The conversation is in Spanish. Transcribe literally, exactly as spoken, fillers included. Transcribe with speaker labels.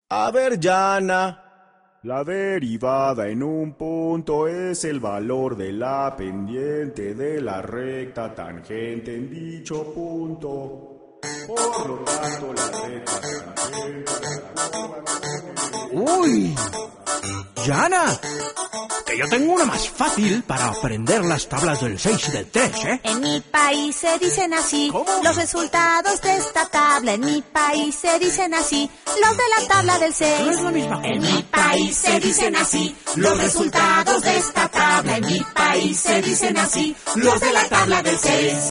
Speaker 1: A ver, Yana.
Speaker 2: La derivada en un punto es el valor de la pendiente de la recta tangente en dicho punto. Por lo tanto, la recta tangente...
Speaker 3: ¡Uy! ¡Yana! Que yo tengo una más fácil para aprender las tablas del seis y del tres, ¿eh?
Speaker 4: En mi país se dicen así.
Speaker 3: ¿Cómo?
Speaker 4: Los resultados de esta tabla. En mi país se dicen así. Los de la tabla del seis.
Speaker 3: No es la misma cosa.
Speaker 4: En mi país se dicen así. Los resultados de esta tabla. En mi país se dicen así. Los de la tabla del seis.